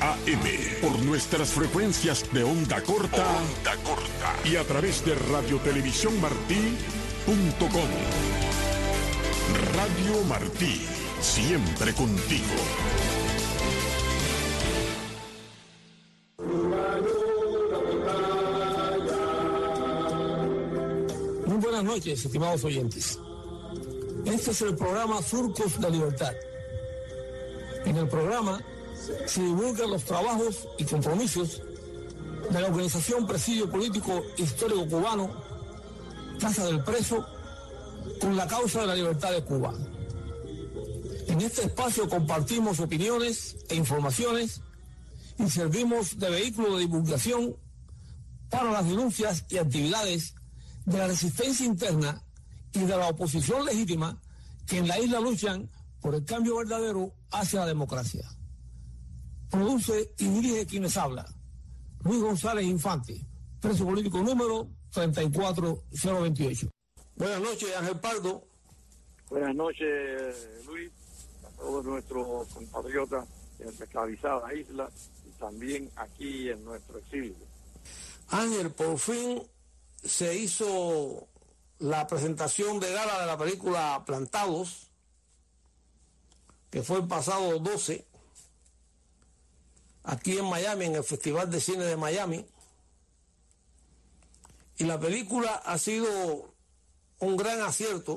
AM por nuestras frecuencias de onda corta y a través de radiotelevisiónmartí.com. Radio Martí, siempre contigo. Muy buenas noches, estimados oyentes. Este es el programa Surcos de Libertad. En el programa se divulgan los trabajos y compromisos de la Organización Presidio Político Histórico Cubano, Casa del Preso, con la causa de la libertad de Cuba. En este espacio compartimos opiniones e informaciones y servimos de vehículo de divulgación para las denuncias y actividades de la resistencia interna y de la oposición legítima que en la isla luchan por el cambio verdadero hacia la democracia. Produce y dirige quienes habla Luis González Infante, preso político número 34028. Buenas noches, Ángel Pardo. Buenas noches, Luis, a todos nuestros compatriotas en la esclavizada isla y también aquí en nuestro exilio. Ángel, por fin se hizo la presentación de gala de la película Plantados, que fue el pasado 12, aquí en Miami, en el Festival de Cine de Miami. Y la película ha sido un gran acierto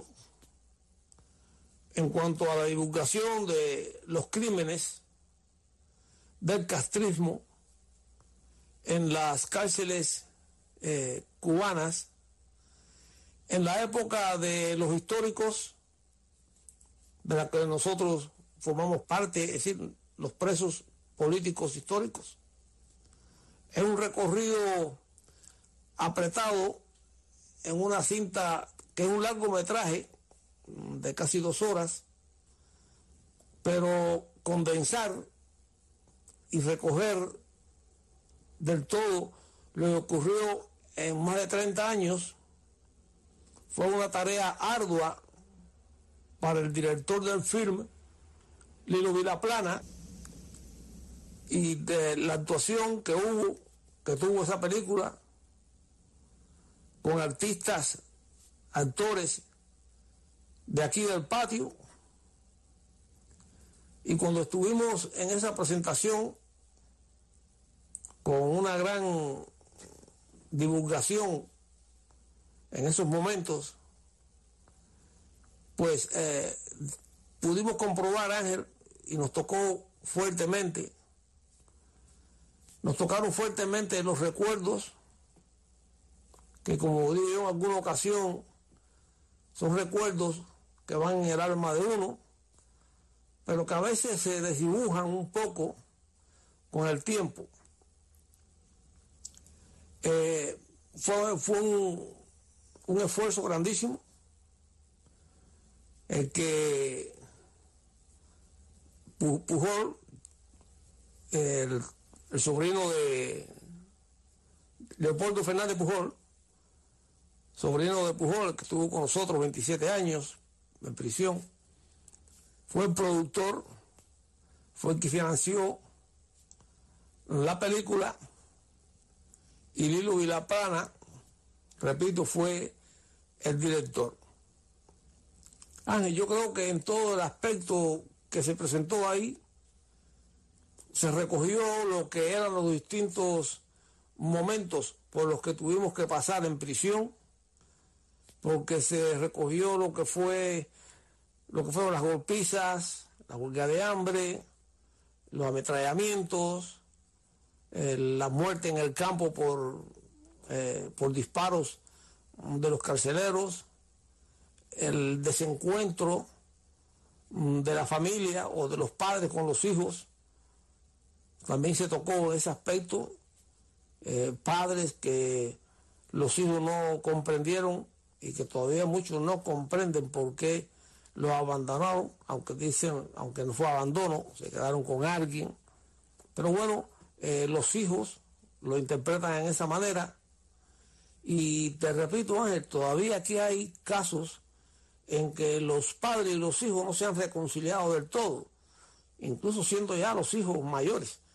en cuanto a la divulgación de los crímenes del castrismo en las cárceles cubanas en la época de los históricos, de la que nosotros formamos parte, es decir, los presos políticos históricos. Es un recorrido apretado en una cinta que es un largometraje de casi 2 horas, pero condensar y recoger del todo lo que ocurrió en más de 30 años fue una tarea ardua para el director del film, Lilo Vilaplana, y de la actuación que tuvo esa película con artistas, actores de aquí del patio. Y cuando estuvimos en esa presentación con una gran divulgación en esos momentos, pues pudimos comprobar, Ángel, y nos tocaron fuertemente los recuerdos que, como digo yo en alguna ocasión, son recuerdos que van en el alma de uno, pero que a veces se desdibujan un poco con el tiempo. Fue un esfuerzo grandísimo el que Pujol, el sobrino de Leopoldo Fernández Pujol, sobrino de Pujol, que estuvo con nosotros 27 años en prisión, fue el productor, fue el que financió la película, y Lilo Vilaplana, repito, fue el director. Ángel, yo creo que en todo el aspecto que se presentó ahí, se recogió lo que eran los distintos momentos por los que tuvimos que pasar en prisión, porque se recogió lo que fueron las golpizas, la huelga de hambre, los ametrallamientos, la muerte en el campo por disparos de los carceleros, el desencuentro de la familia o de los padres con los hijos. También se tocó ese aspecto, padres que los hijos no comprendieron y que todavía muchos no comprenden por qué los abandonaron, aunque no fue abandono, se quedaron con alguien. Pero bueno, los hijos lo interpretan en esa manera. Y te repito, Ángel, todavía aquí hay casos en que los padres y los hijos no se han reconciliado del todo, incluso siendo ya los hijos mayores.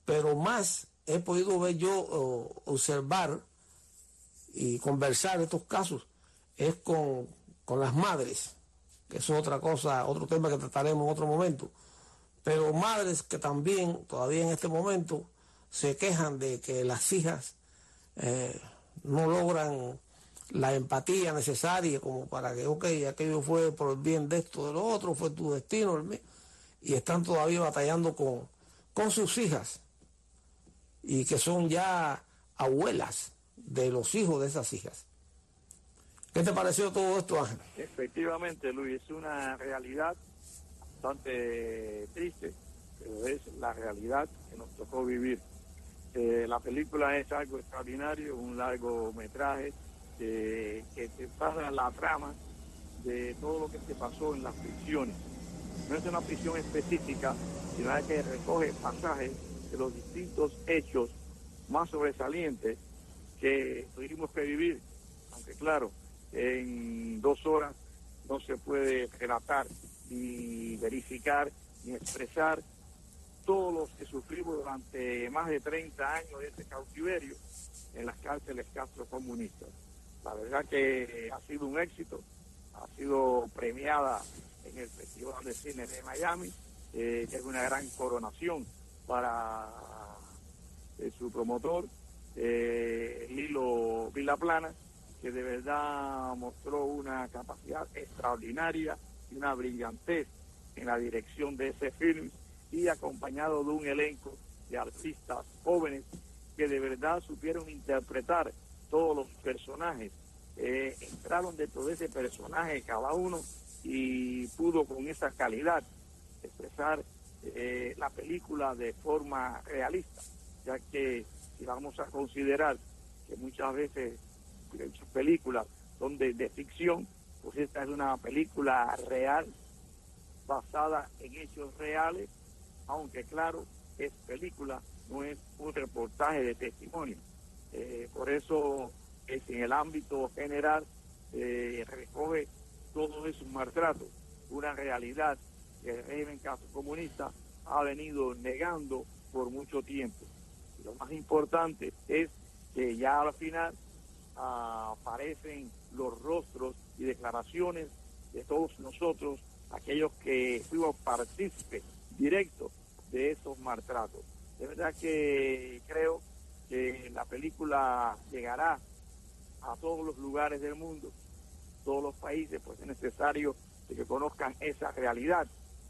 pero más he podido ver yo, observar y conversar estos casos es con las madres, que es otra cosa, otro tema que trataremos en otro momento, pero madres que también todavía en este momento se quejan de que las hijas no logran la empatía necesaria como para que, ok, aquello fue por el bien de esto, de lo otro, fue tu destino, el mío, y están todavía batallando con sus hijas, y que son ya abuelas de los hijos de esas hijas. ¿Qué te pareció todo esto, Ángel? Efectivamente, Luis, es una realidad bastante triste, pero es la realidad que nos tocó vivir. La película es algo extraordinario, un largometraje que te pasa la trama de todo lo que se pasó en las prisiones. No es una prisión específica, sino que recoge pasajes de los distintos hechos más sobresalientes que tuvimos que vivir, aunque claro, en 2 horas no se puede relatar, ni verificar, ni expresar todos los que sufrimos durante más de 30 años de este cautiverio en las cárceles castrocomunistas. La verdad que ha sido un éxito, ha sido premiada en el Festival de Cine de Miami, que es una gran coronación para su promotor, Lilo Vilaplana, que de verdad mostró una capacidad extraordinaria y una brillantez en la dirección de ese film, y acompañado de un elenco de artistas jóvenes que de verdad supieron interpretar todos los personajes, entraron dentro de ese personaje cada uno y pudo con esa calidad expresar la película de forma realista, ya que si vamos a considerar que muchas veces sus películas son de ficción, pues esta es una película real basada en hechos reales, aunque claro, es película, no es un reportaje de testimonio. Por eso es en el ámbito general recoge todos esos maltratos, una realidad que el régimen comunista ha venido negando por mucho tiempo. Y lo más importante es que ya al final aparecen los rostros y declaraciones de todos nosotros, aquellos que fuimos partícipes directos de esos maltratos. De verdad que creo que la película llegará a todos los lugares del mundo, todos los países, pues es necesario que conozcan esa realidad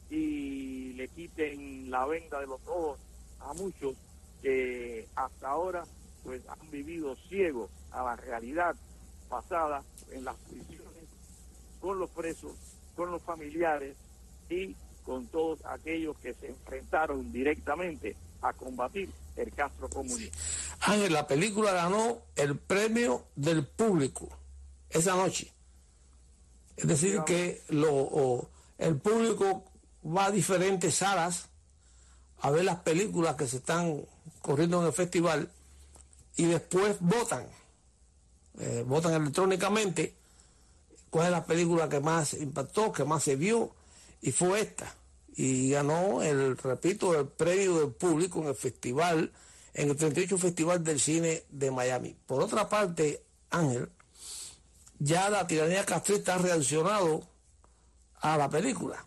y le quiten la venda de los ojos a muchos que hasta ahora pues han vivido ciegos a la realidad pasada en las prisiones, con los presos, con los familiares y con todos aquellos que se enfrentaron directamente a combatir el castrocomunismo. Ángel, la película ganó el premio del público esa noche. Es decir, que el público va a diferentes salas a ver las películas que se están corriendo en el festival y después votan electrónicamente cuál es la película que más impactó, que más se vio, y fue esta. Y ganó el premio del público en el festival, en el 38 Festival del Cine de Miami. Por otra parte, Ángel, ya la tiranía castrista ha reaccionado a la película.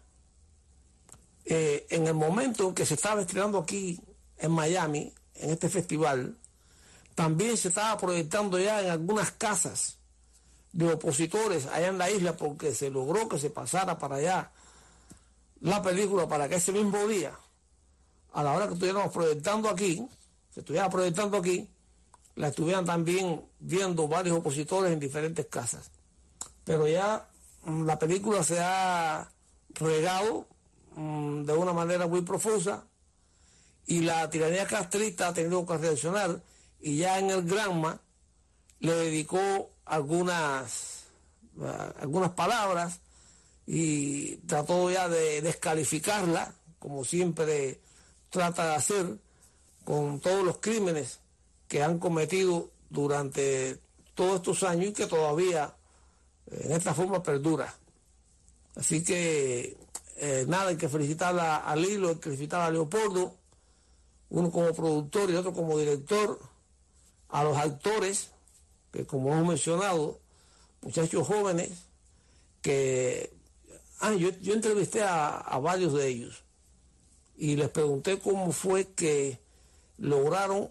En el momento en que se estaba estrenando aquí en Miami, en este festival, también se estaba proyectando ya en algunas casas de opositores allá en la isla, porque se logró que se pasara para allá la película para que ese mismo día, a la hora que estuviéramos proyectando aquí, se estuviera proyectando aquí, la estuvieran también viendo varios opositores en diferentes casas. Pero ya la película se ha regado de una manera muy profusa y la tiranía castrista ha tenido que reaccionar, y ya en el Granma le dedicó algunas palabras y trató ya de descalificarla, como siempre trata de hacer con todos los crímenes que han cometido durante todos estos años y que todavía en esta forma perdura. Así que nada, hay que felicitar a Lilo, hay que felicitar a Leopoldo uno como productor y otro como director, a los actores, que como hemos mencionado, muchachos jóvenes, que yo entrevisté a varios de ellos y les pregunté cómo fue que lograron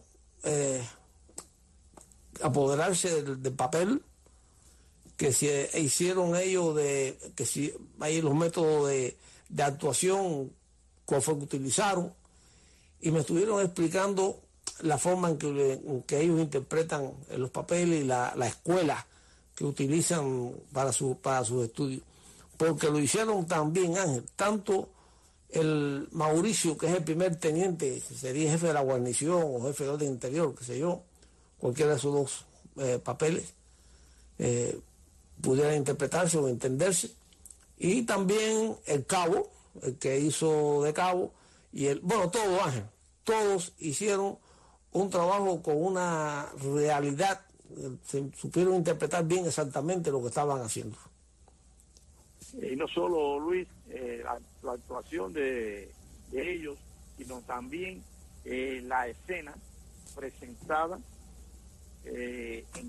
apoderarse del papel, que se hicieron ellos, que si hay los métodos de actuación, cuál fue que utilizaron, y me estuvieron explicando la forma en que ellos interpretan los papeles y la escuela que utilizan para sus estudios, porque lo hicieron también, Ángel, tanto el Mauricio, que es el primer teniente, que sería jefe de la guarnición o jefe de orden interior, qué sé yo, cualquiera de esos dos papeles pudiera interpretarse o entenderse, y también el cabo, el que hizo de cabo, y todo, Ángel, todos hicieron un trabajo con una realidad, se supieron interpretar bien exactamente lo que estaban haciendo. Y no solo, Luis, la actuación de ellos, sino también la escena presentada en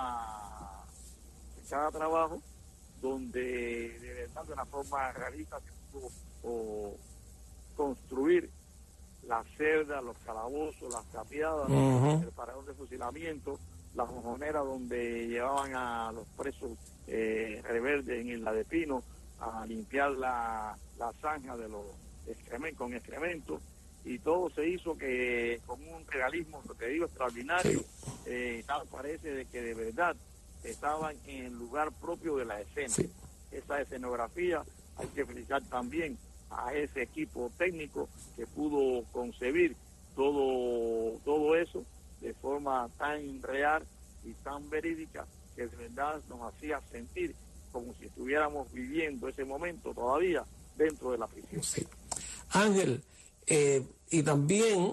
cada trabajo, donde de verdad de una forma realista se pudo construir las celdas, los calabozos, las tapiadas, el parador de fusilamiento, las mojoneras donde llevaban a los presos rebeldes en Isla de Pino a limpiar la zanja de los excrementos, con excrementos, y todo se hizo que con un realismo, lo que digo, extraordinario. Sí. Parece de que de verdad estaban en el lugar propio de la escena. Sí. Esa escenografía hay que felicitar también a ese equipo técnico que pudo concebir todo eso de forma tan real y tan verídica, que de verdad nos hacía sentir como si estuviéramos viviendo ese momento todavía dentro de la prisión. Sí. Ángel, y también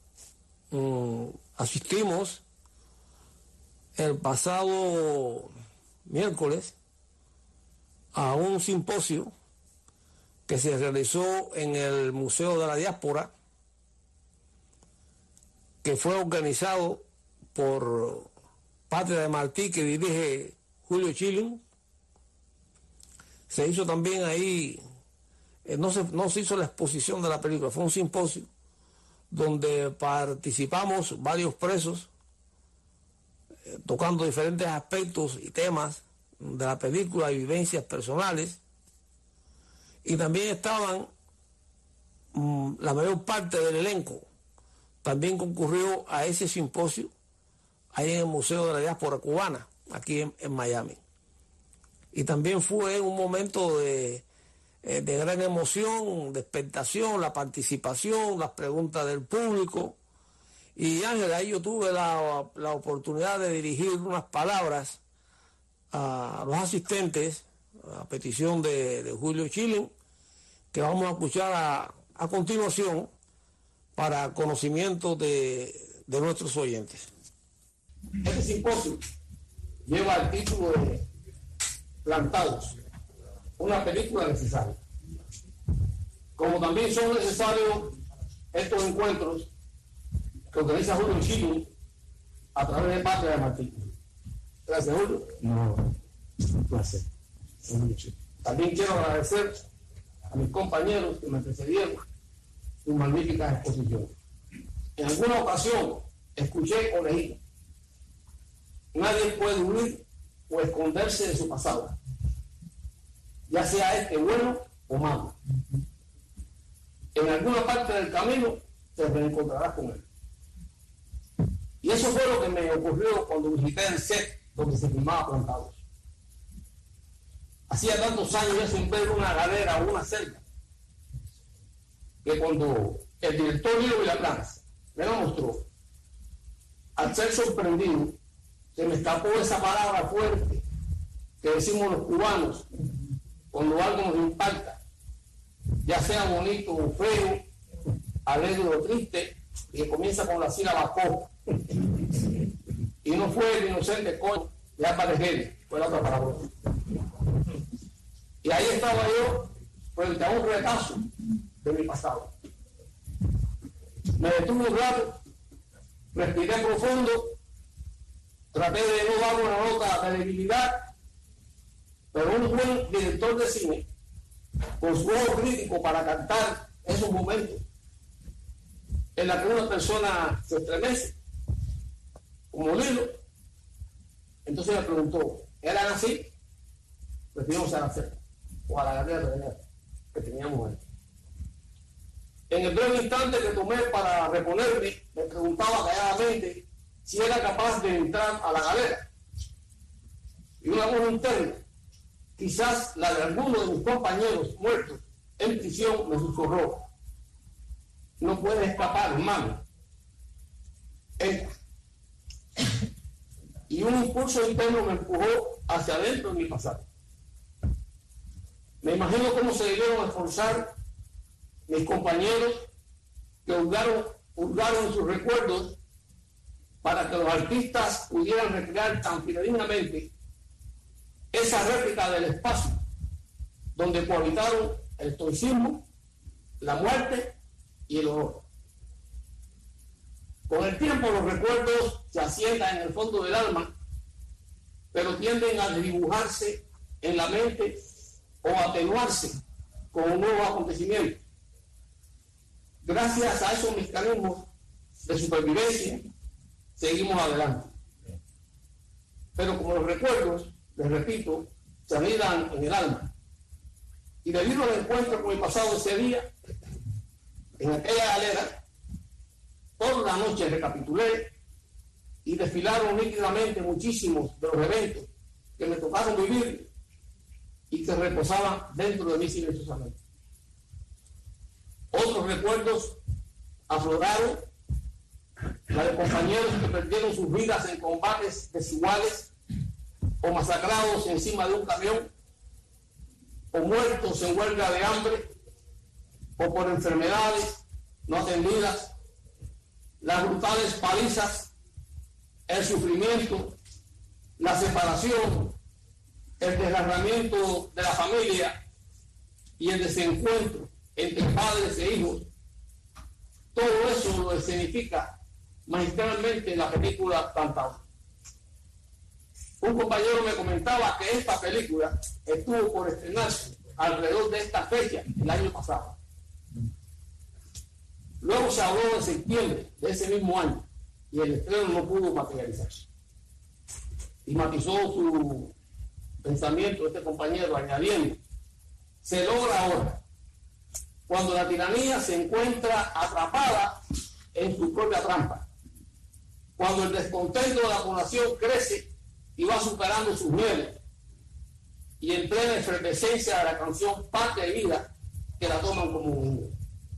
asistimos el pasado miércoles a un simposio que se realizó en el Museo de la Diáspora, que fue organizado por Patria de Martí, que dirige Julio Chilling. Se hizo también ahí, no se hizo la exposición de la película, fue un simposio donde participamos varios presos tocando diferentes aspectos y temas de la película y vivencias personales, y también estaban la mayor parte del elenco. También concurrió a ese simposio ahí en el Museo de la Diáspora Cubana, aquí en Miami. Y también fue un momento de gran emoción, de expectación, la participación, las preguntas del público. Y Ángel, ahí yo tuve la oportunidad de dirigir unas palabras a los asistentes, a petición de Julio Chilling, que vamos a escuchar a continuación para conocimiento de nuestros oyentes. Este simposio lleva el título de Plantados, una película necesaria. Como también son necesarios estos encuentros que organiza Julio Chilling a través de Patria de Martí. Gracias, Julio. No, un placer. También quiero agradecer a mis compañeros que me precedieron sus magníficas exposiciones. En alguna ocasión escuché o leí: nadie puede huir o esconderse de su pasado, ya sea este bueno o malo. En alguna parte del camino te reencontrarás con él. Y eso fue lo que me ocurrió cuando visité el set donde se filmaba Plantados. Hacía tantos años ya sin ver una galera o una celda, que cuando el director Lilo Villaplanas me lo mostró, al ser sorprendido, se me escapó esa palabra fuerte que decimos los cubanos cuando algo nos impacta, ya sea bonito o feo, alegre o triste, y que comienza con la sílaba co. Y no fue el inocente coño de Álvarez Gil, fue la otra palabra. Y ahí estaba yo frente a un retazo de mi pasado. Me detuve un rato, respiré profundo, traté de no dar una nota de debilidad, pero un buen director de cine, con su ojo crítico para captar esos momentos en los que una persona se estremece, como Lilo, entonces me preguntó, ¿eran así? Pues fuimos a la cerca, o a la galería que teníamos ahí. En el breve instante que tomé para reponerme, me preguntaba calladamente si era capaz de entrar a la galera. Y una voz interna, quizás la de alguno de mis compañeros muertos en prisión, me susurró: no puedes escapar, hermano. Entra. Y un impulso interno me empujó hacia adentro de mi pasado. Me imagino cómo se debieron esforzar mis compañeros que hurgaron en sus recuerdos para que los artistas pudieran recrear tan fidedignamente esa réplica del espacio donde cohabitaron el estoicismo, la muerte y el horror. Con el tiempo los recuerdos se asientan en el fondo del alma, pero tienden a dibujarse en la mente o a atenuarse con un nuevo acontecimiento. Gracias a esos mecanismos de supervivencia, seguimos adelante. Pero como los recuerdos, les repito, se anidan en el alma. Y debido al encuentro con el pasado ese día, en aquella galera, toda la noche recapitulé y desfilaron nítidamente muchísimos de los eventos que me tocaron vivir y que reposaban dentro de mí silenciosamente. Otros recuerdos afloraron, la de compañeros que perdieron sus vidas en combates desiguales, o masacrados encima de un camión, o muertos en huelga de hambre, o por enfermedades no atendidas, las brutales palizas, el sufrimiento, la separación, el desgarramiento de la familia y el desencuentro entre padres e hijos. Todo eso lo escenifica magistralmente en la película Plantado. Un compañero me comentaba que esta película estuvo por estrenarse alrededor de esta fecha el año pasado. Luego se habló en septiembre de ese mismo año y el estreno no pudo materializarse. Y matizó su pensamiento este compañero añadiendo: se logra ahora, cuando la tiranía se encuentra atrapada en su propia trampa, cuando el descontento de la población crece y va superando sus niveles, y en plena efervescencia de la canción Patria y Vida, que la toman como un himno.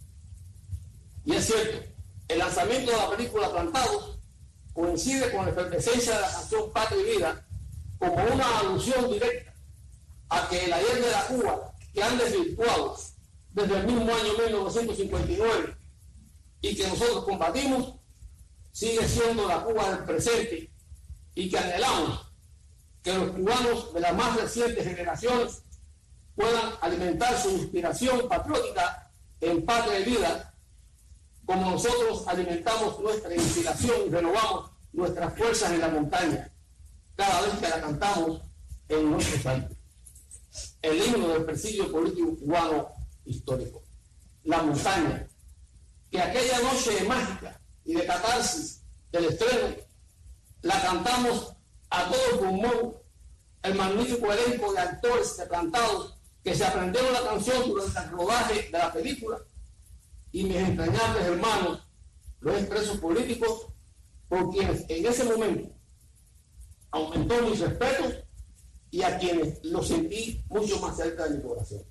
Y es cierto, el lanzamiento de la película Plantados coincide con la efervescencia de la canción Patria y Vida como una alusión directa a que el ayer de la Cuba que han desvirtuado desde el mismo año 1959 y que nosotros combatimos, sigue siendo la Cuba del presente, y que anhelamos que los cubanos de las más recientes generaciones puedan alimentar su inspiración patriótica en Patria y Vida, como nosotros alimentamos nuestra inspiración y renovamos nuestras fuerzas en la montaña cada vez que la cantamos en nuestro país. El himno del presidio político cubano histórico, la montaña, que aquella noche mágica y de catarsis del estreno la cantamos a todo pulmón, el magnífico elenco de actores de Plantados que se aprendieron la canción durante el rodaje de la película, y mis entrañables hermanos, los expresos políticos, por quienes en ese momento aumentó mis respetos y a quienes los sentí mucho más cerca de mi corazón.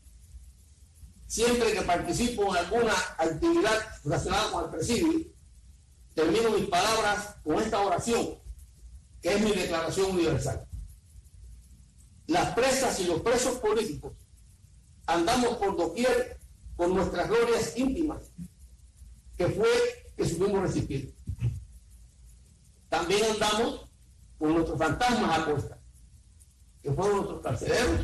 Siempre que participo en alguna actividad relacionada con el presidio, termino mis palabras con esta oración, que es mi declaración universal. Las presas y los presos políticos andamos por doquier con nuestras glorias íntimas, que fue que supimos resistir. También andamos con nuestros fantasmas a cuestas, que fueron nuestros carceleros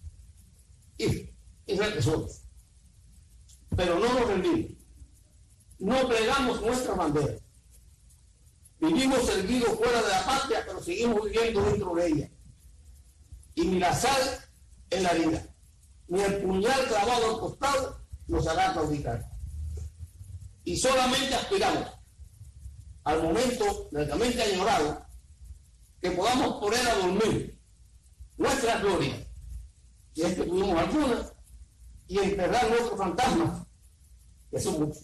y represores. Pero no nos rendimos. no plegamos nuestra bandera. Vivimos erguidos fuera de la patria, pero seguimos viviendo dentro de ella. Y ni la sal en la herida, ni el puñal clavado al costado nos hará claudicar. Y solamente aspiramos al momento largamente añorado que podamos poner a dormir nuestra gloria, si es que tuvimos alguna, y enterrar nuestros fantasmas, que son muchos.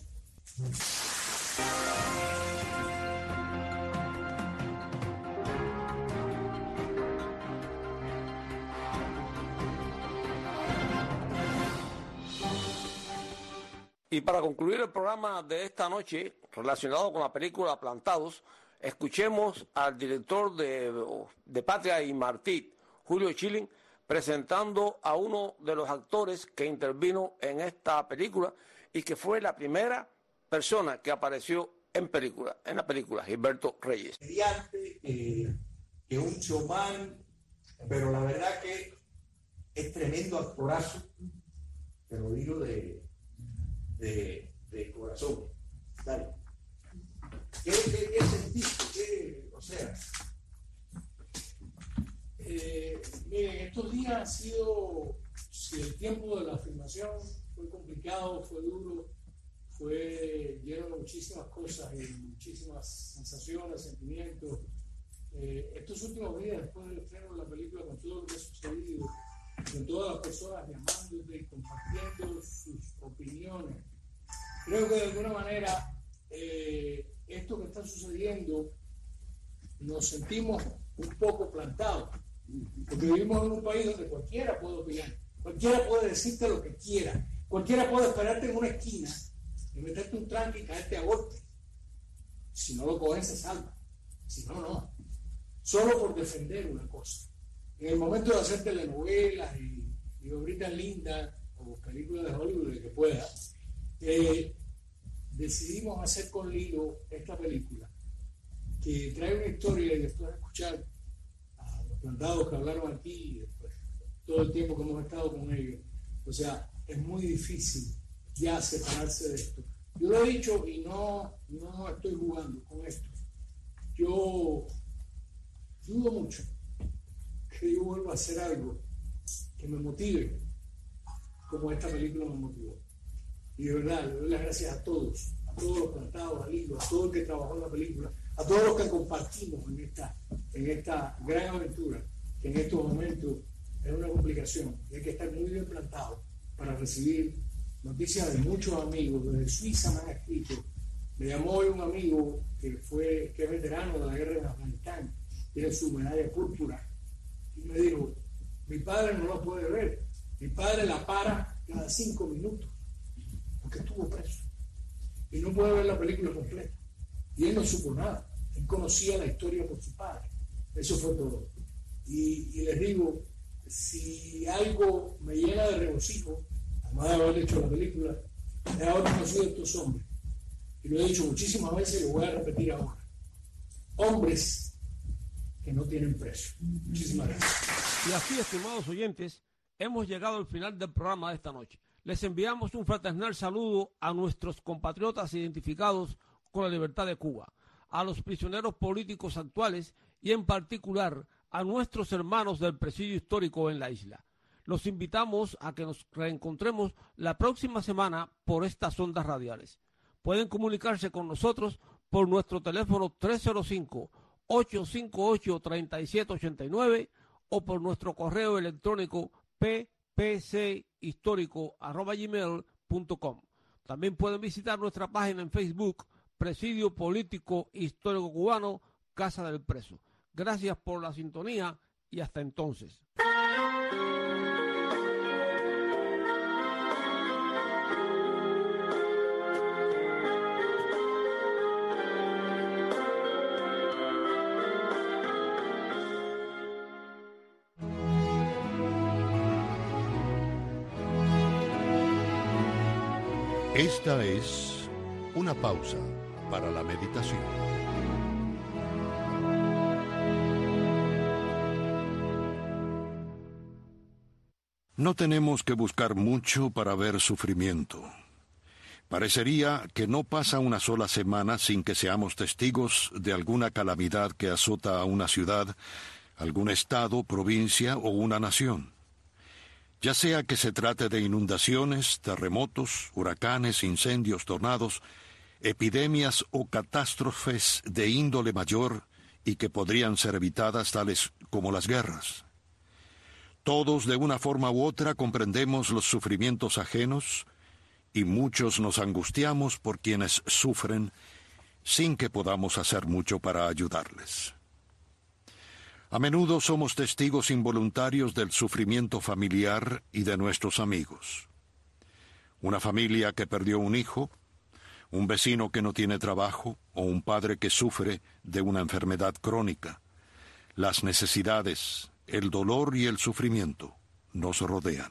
Y para concluir el programa de esta noche, relacionado con la película Plantados, escuchemos al director de Patria y Martí, Julio Schilling, presentando a uno de los actores que intervino en esta película y que fue la primera persona que apareció en la película, Gilberto Reyes. Que un showman, pero la verdad que es tremendo actorazo, te lo digo de corazón. Dale. ¿Qué sentiste? O sea, miren, estos días han sido, si el tiempo de la filmación fue complicado, fue duro, fue lleno de muchísimas cosas y muchísimas sensaciones, sentimientos. Estos últimos días, después del estreno de la película, con todo lo que ha sucedido, con todas las personas llamándote y compartiendo sus opiniones, creo que de alguna manera esto que está sucediendo nos sentimos un poco plantados, porque vivimos en un país donde cualquiera puede opinar, cualquiera puede decirte lo que quiera, cualquiera puede esperarte en una esquina y meterte un tranque y caerte a golpe. Si no lo cogen se salva, si no, no, solo por defender una cosa. En el momento de hacer telenovelas y obritas lindas o películas de Hollywood, de que pueda, decidimos hacer con Lilo esta película que trae una historia, y después de escuchar a los plantados que hablaron aquí y después todo el tiempo que hemos estado con ellos, o sea, es muy difícil ya separarse de esto. Yo lo he dicho y no estoy jugando con esto. Yo dudo mucho que yo vuelva a hacer algo que me motive como esta película me motivó. Y de verdad, le doy las gracias a todos los plantados, a Lilo, a todo el que trabajó en la película, a todos los que compartimos en esta gran aventura, que en estos momentos es una complicación. Y hay que estar muy bien plantado para recibir noticias de muchos amigos. Desde Suiza me han escrito. Me llamó hoy un amigo que es veterano de la guerra de Afganistán, tiene su medalla púrpura, y me dijo: mi padre no la puede ver, mi padre la para cada 5 minutos porque estuvo preso y no puede ver la película completa, y él no supo nada, él conocía la historia por su padre. Eso fue todo. Y les digo, si algo me llena de regocijo, además de haber hecho la película, es haber conocido a estos hombres, y lo he dicho muchísimas veces y lo voy a repetir ahora: hombres que no tienen precio. Muchísimas gracias. Y así, estimados oyentes, hemos llegado al final del programa de esta noche. Les enviamos un fraternal saludo a nuestros compatriotas identificados con la libertad de Cuba, a los prisioneros políticos actuales y en particular a nuestros hermanos del presidio histórico en la isla. Los invitamos a que nos reencontremos la próxima semana por estas ondas radiales. Pueden comunicarse con nosotros por nuestro teléfono 305-858-3789 o por nuestro correo electrónico ppchistórico@gmail.com. También pueden visitar nuestra página en Facebook, Presidio Político Histórico Cubano, Casa del Preso. Gracias por la sintonía y hasta entonces. Esta es una pausa para la meditación. No tenemos que buscar mucho para ver sufrimiento. Parecería que no pasa una sola semana sin que seamos testigos de alguna calamidad que azota a una ciudad, algún estado, provincia o una nación. Ya sea que se trate de inundaciones, terremotos, huracanes, incendios, tornados, epidemias o catástrofes de índole mayor y que podrían ser evitadas, tales como las guerras. Todos, de una forma u otra, comprendemos los sufrimientos ajenos y muchos nos angustiamos por quienes sufren sin que podamos hacer mucho para ayudarles. A menudo somos testigos involuntarios del sufrimiento familiar y de nuestros amigos. Una familia que perdió un hijo, un vecino que no tiene trabajo o un padre que sufre de una enfermedad crónica. Las necesidades, el dolor y el sufrimiento nos rodean.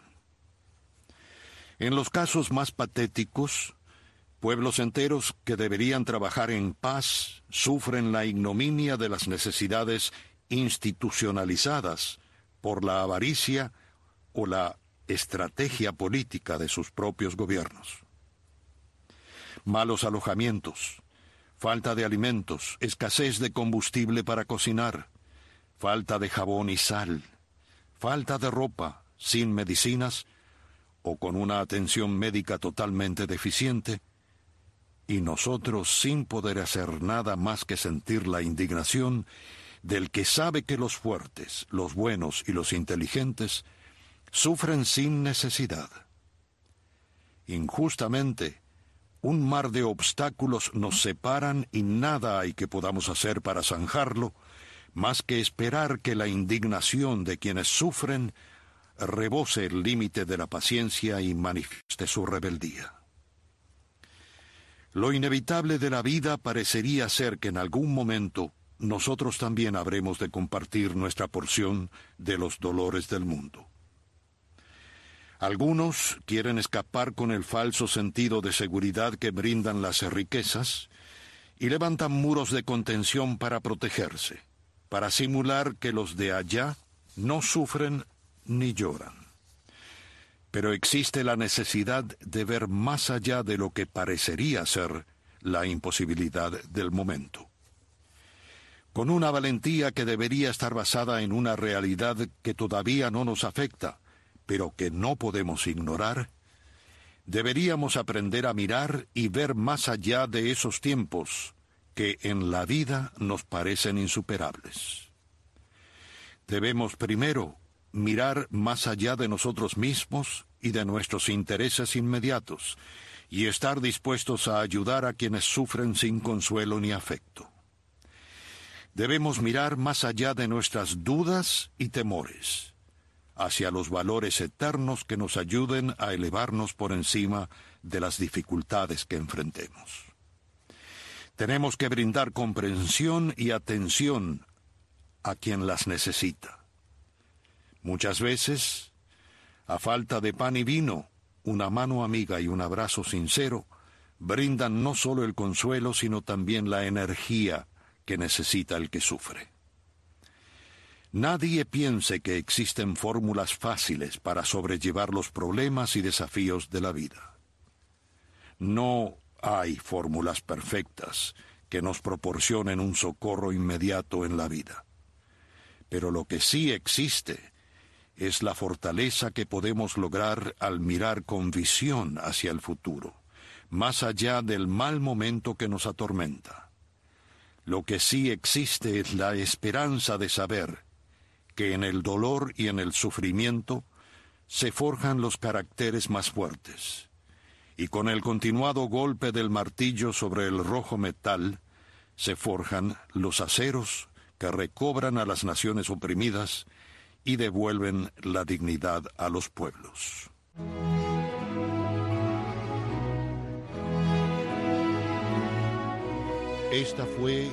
En los casos más patéticos, pueblos enteros que deberían trabajar en paz sufren la ignominia de las necesidades institucionalizadas por la avaricia o la estrategia política de sus propios gobiernos. Malos alojamientos, falta de alimentos, escasez de combustible para cocinar, falta de jabón y sal, falta de ropa, sin medicinas o con una atención médica totalmente deficiente, y nosotros sin poder hacer nada más que sentir la indignación del que sabe que los fuertes, los buenos y los inteligentes sufren sin necesidad. Injustamente, un mar de obstáculos nos separan y nada hay que podamos hacer para zanjarlo, más que esperar que la indignación de quienes sufren rebose el límite de la paciencia y manifieste su rebeldía. Lo inevitable de la vida parecería ser que en algún momento nosotros también habremos de compartir nuestra porción de los dolores del mundo. Algunos quieren escapar con el falso sentido de seguridad que brindan las riquezas y levantan muros de contención para protegerse, para simular que los de allá no sufren ni lloran. Pero existe la necesidad de ver más allá de lo que parecería ser la imposibilidad del momento. Con una valentía que debería estar basada en una realidad que todavía no nos afecta, pero que no podemos ignorar, deberíamos aprender a mirar y ver más allá de esos tiempos que en la vida nos parecen insuperables. Debemos primero mirar más allá de nosotros mismos y de nuestros intereses inmediatos, y estar dispuestos a ayudar a quienes sufren sin consuelo ni afecto. Debemos mirar más allá de nuestras dudas y temores, hacia los valores eternos que nos ayuden a elevarnos por encima de las dificultades que enfrentemos. Tenemos que brindar comprensión y atención a quien las necesita. Muchas veces, a falta de pan y vino, una mano amiga y un abrazo sincero brindan no solo el consuelo, sino también la energía que necesita el que sufre. Nadie piense que existen fórmulas fáciles para sobrellevar los problemas y desafíos de la vida. No hay fórmulas perfectas que nos proporcionen un socorro inmediato en la vida. Pero lo que sí existe es la fortaleza que podemos lograr al mirar con visión hacia el futuro, más allá del mal momento que nos atormenta. Lo que sí existe es la esperanza de saber que en el dolor y en el sufrimiento se forjan los caracteres más fuertes, y con el continuado golpe del martillo sobre el rojo metal se forjan los aceros que recobran a las naciones oprimidas y devuelven la dignidad a los pueblos. Esta fue